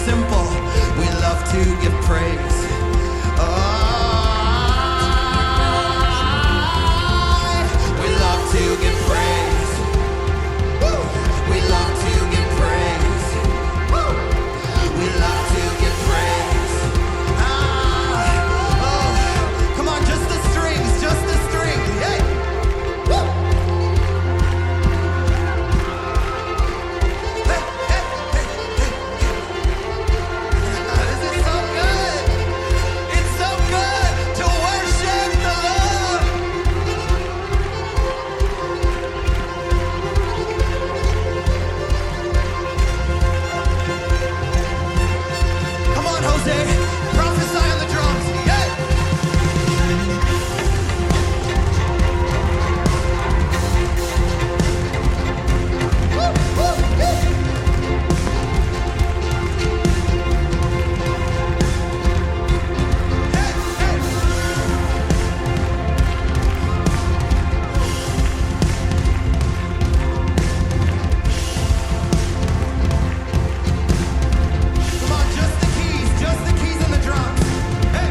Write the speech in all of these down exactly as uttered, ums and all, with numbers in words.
simple. We love to give praise. Oh, we love to give praise. Woo. We love to give praise. Woo. We love to give praise. Ah, oh, come on, just the strings, just the strings. Hey. Woo. Hey, hey, hey, hey, hey. This is so good. It's so good to worship the Lord. Come on, Jose. Prophesy on the drums. Yeah. Woo, woo, yeah. Hey, hey. Come on, just the keys, just the keys and the drums. Hey.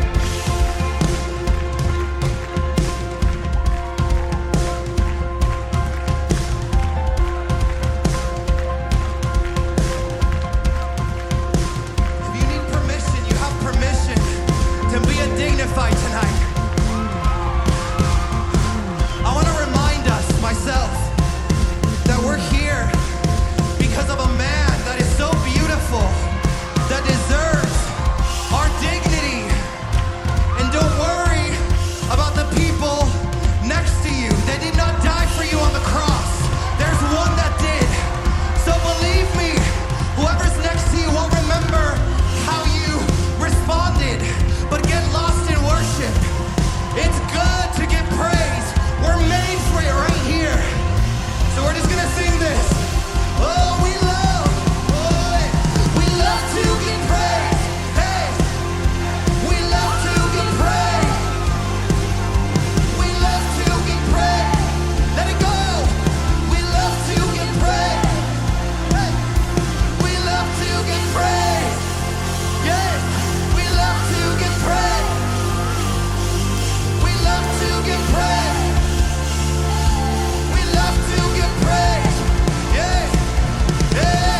If you need permission, you have permission to be a dignified tonight. I want to remind us, myself, that we're here because of a man that is so beautiful, that deserves our dignity. And don't worry about the people next to you. They did not die for you on the cross. There's one that did. So believe me, whoever's next to you won't remember how you responded, but get lost in worship. It's good to give praise. We're made for it right here. So we're just gonna sing this. Oh, we love, oh, we love to give praise. Hey, we love to give praise. We love to give praise. Let it go. We love to give praise. Hey, we love to give praise. Yes, we love to give praise. We love to give praise. We love to give praise. Yeah, yeah.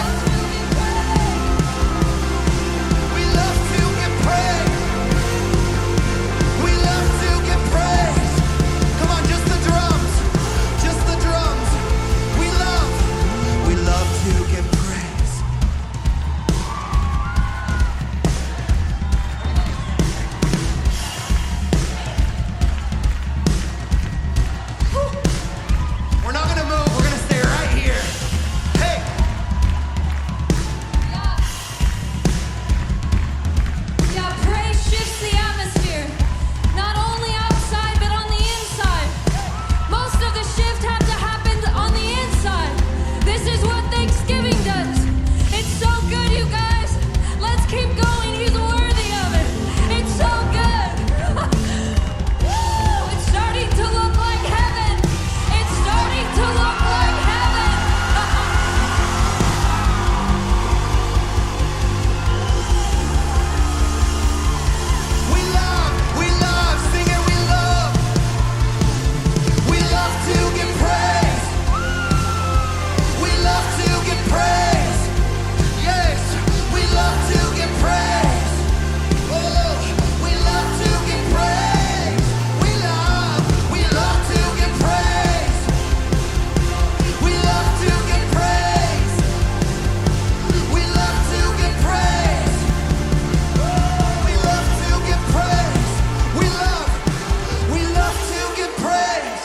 We love to give praise. We love to give praise. Come on, just the drums. Just the drums. We love. We love to give praise. We're not gonna move. We're gonna stay right here. Hey. Yeah, praise shifts the atmosphere. Not only outside, but on the inside. Most of the shift had to happen on the inside. This is what Thanksgiving does. It's so good, you guys. Let's keep going. He's worthy of it. It's so good. Woo! It's starting to look like heaven. It's starting to look like heaven. We love, we love, sing it, we love. We love to give praise. We love to give praise. Yes, we love to give praise. Oh, we love to give praise. We love, we love to give praise. We love to give praise. We love to give praise. We love to give praise. We love, we love to give praise.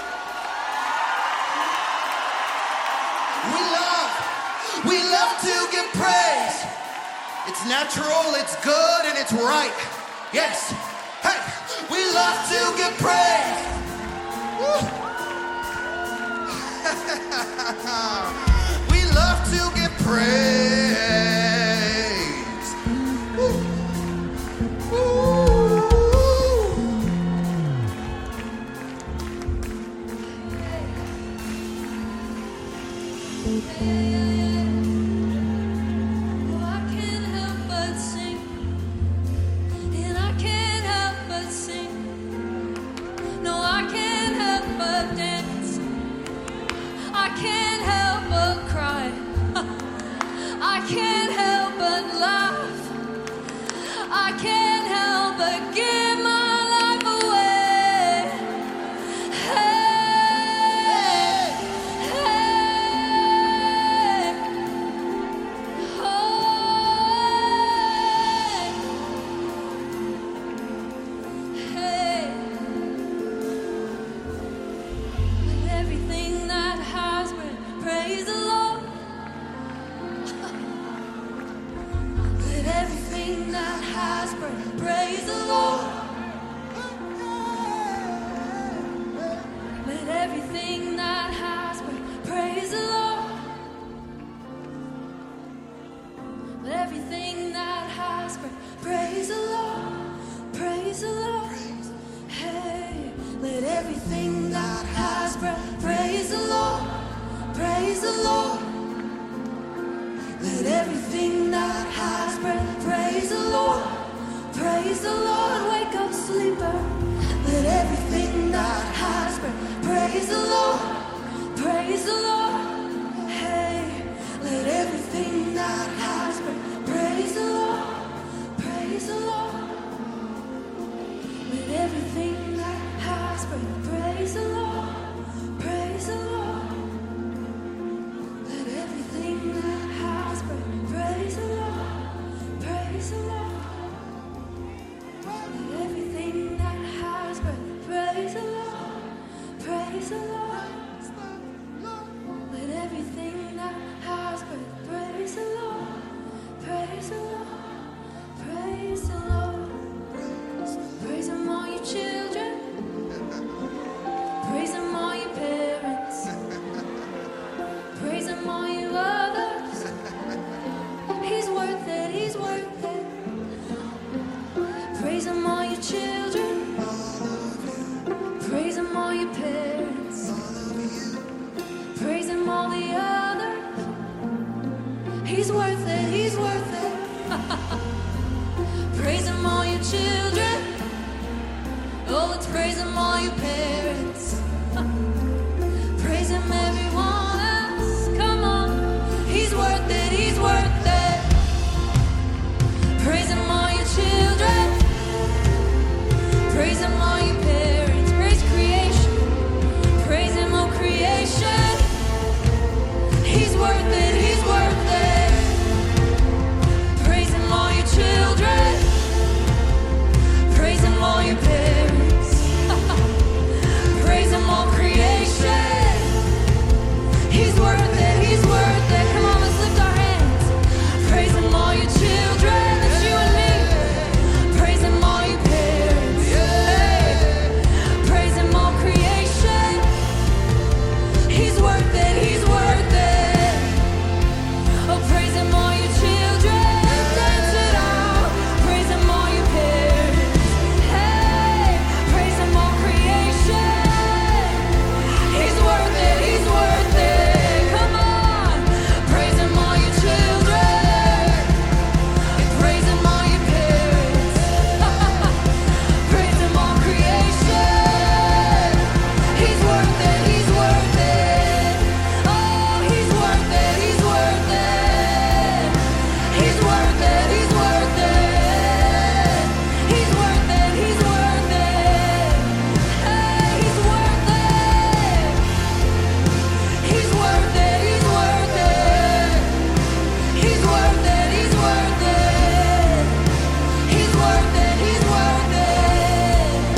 We love, we love to give praise. It's natural, it's good, and it's right. Yes. Hey, we love to give praise. Woo. We love to give praise. Woo. Oh, I can't help praise the Lord. Let everything that has breath praise the Lord. Let everything that has breath praise the Lord. Praise the Lord. Hey, let everything that has breath praise the Lord. Praise the Lord. Let everything that has breath praise the Lord. Praise the Lord. Wake up, sleeper. Let everything that has breath praise the Lord. Praise the Lord. Hey, let everything that has breath praise the Lord. Praise the Lord. Let everything that has breath praise the Lord. Praise the Lord. Let everything that has breath praise the Lord. Praise the Lord. Let everything that has breath praise the Lord. Praise the Lord. Let everything that has breath praise the Lord. Praise the Lord. Praise the Lord. Praise Him, all you children. Praise Him, all you parents. Praise Him, all you others. He's worth it, He's worth it. Praise Him, all you children. Praise Him, all you parents. Praise Him, all the others. He's worth it, He's worth it. Praise Him, all you children. Oh, let's praise Him, all you parents. Praise Him, everyone else. Come on. He's worth it, He's worth it. Praise Him, all you children. Praise Him, all you parents. Praise creation. Praise Him, all creation. He's worth it, He's worth it. Praise Him, all you children. Praise Him, all you parents. Praise Him, all creation. He's worth it, He's worth it. Come on, let's lift our hands. Praise Him, all you children. That's you and me. Praise Him, all you parents. Hey. Praise Him, all creation. He's worth it, He's worth it. Oh, praise Him, all you children. Dance it out. Praise Him, all you parents. Hey, praise Him, all creation. He's worth it, He's worth it. Come on. Praise Him, all you children. Praise Him, all you parents. Praise Him, all creation. He's worth it, He's worth it. Oh, He's worth it, He's worth it. He's worth it, He's worth it. He's worth it, He's worth it. Hey, He's worth it. He's worth it, He's worth it. He's worth it, He's worth it. He's worth it, He's worth it.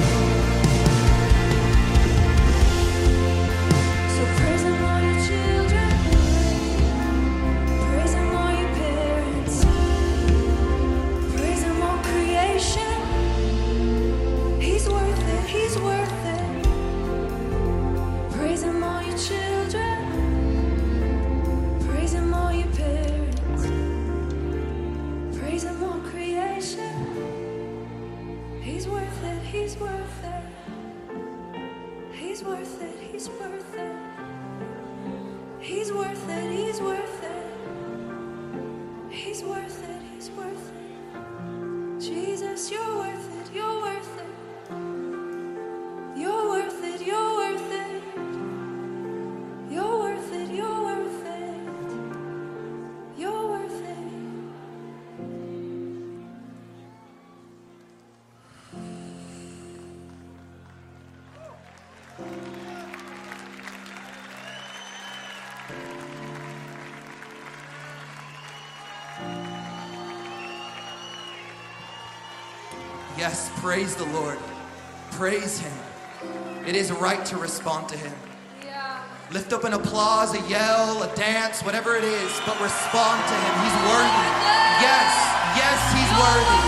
So praise Him, all you children. Praise Him, all you parents. Praise Him, all creation. He's worth it, He's worth it. Praise Him, all you children. Praise Him, all you parents. Praise Him, all creation. He's worth it, He's worth it. He's worth it, He's worth it. He's worth it, He's worth it. He's worth it, He's worth it. Jesus, you're worth it, you're worth it. You're worth it, you're worth it. You're worth it, you're worth it. You're worth it. Yes, praise the Lord. Praise Him. It is right to respond to Him. Yeah. Lift up an applause, a yell, a dance, whatever it is, but respond to Him. He's worthy. Yes, yes, He's worthy.